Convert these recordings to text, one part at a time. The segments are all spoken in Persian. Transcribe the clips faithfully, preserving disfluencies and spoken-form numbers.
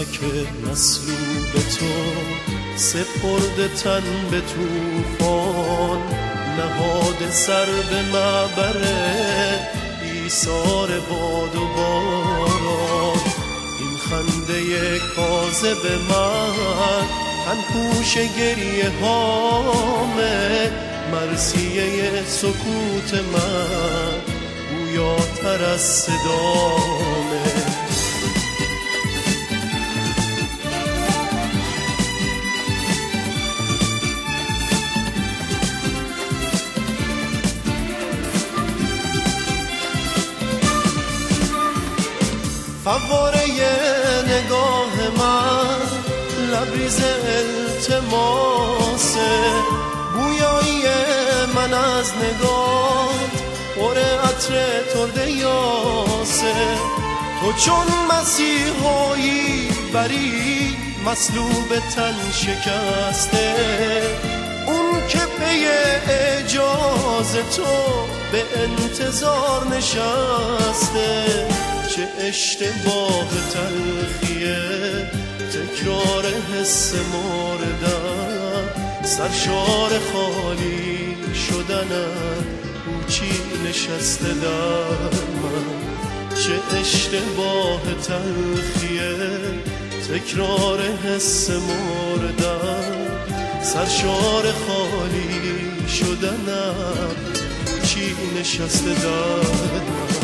فلک مصلوب تو، سپرده تن به طوفان، نهاد سر به معبر ایثار باد و باران. این خنده کاذب من تنپوش گریه هامه، مرثیه سکوت من گویاتر از صدامه. فواره نگاه من لبریز التماسه، بویایی من از نگات پر عطر ترد یاسه. تو چون مسیحایی بری مصلوب تن شکسته، اون که پی اعجاز تو به انتظار نشسته. چه اشتباه تلخیه تکرار حس مردن، سرشار خالی شدنم پوچی نشسته در من. چه اشتباه تلخیه تکرار حس مردن، سرشار خالی شدنم پوچی نشسته در من.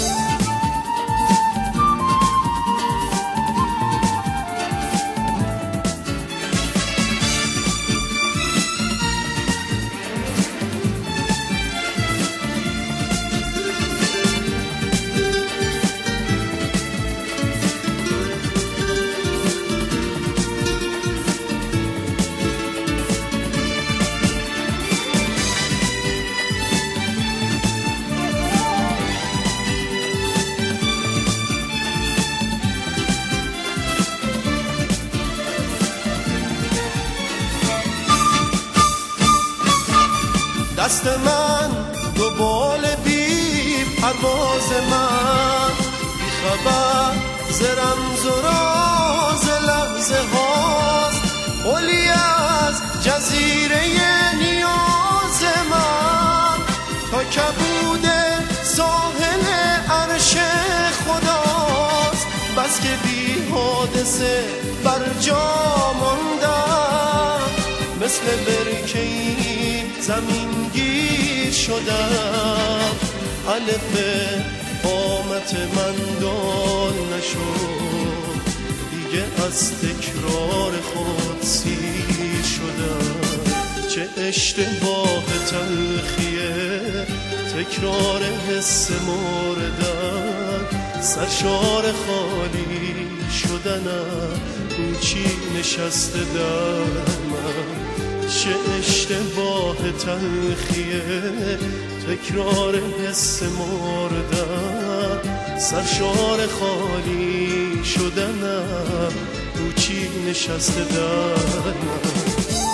دست من دو بال بی پرواز من، بی خبر ز رمز و راز لحظه هاست، قلی از جزیره نیاز من تا کبود ساحل عرش خداست. بس که بی حادثه بر جا ماندم، مثل برکه‌ای زمین گیر شدم. الف قامت من دال نشد، دیگه از تکرار خود سیر شدم. چه اشتباه تلخیه تکرار حس مردن، سرشار خالی شدنم پوچی نشسته در من. چه اشتباه تلخیه تکرار حس مردن، سرشار خالی شدنم پوچی نشسته در من.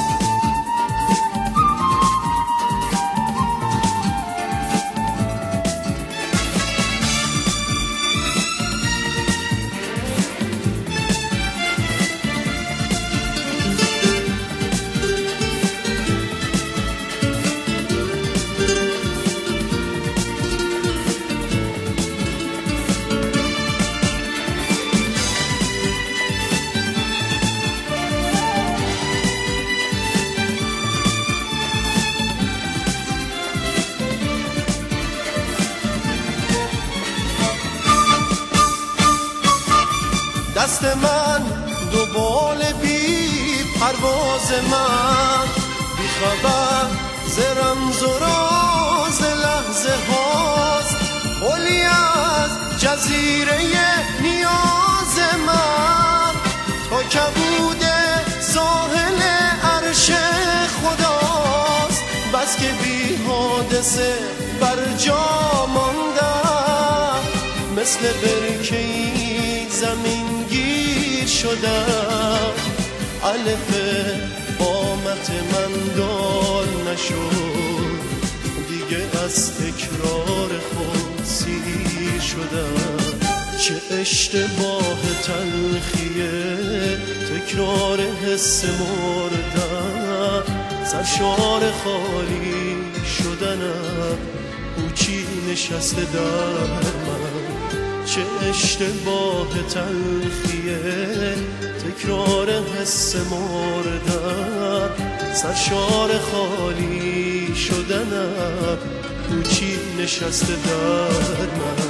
دست من دو بال بی پرواز من، بی خبر ز رمز و راز لحظه هاست، قلی از جزیره نیاز من تا کبود ساحل عرش خداست. بس که بی حادثه بر جا ماندم، مثل برکه‌ای زمین گیر شدم. الف قامت من دال نشد، دیگه از تکرار خود سیر شدم. چه اشتباه تلخیه تکرار حس مردن، سرشار خالی شدنم پوچی نشسته در من. چه اشتباه تلخیه تکرار حس مردن، سرشار خالی شدنم پوچی نشسته در من.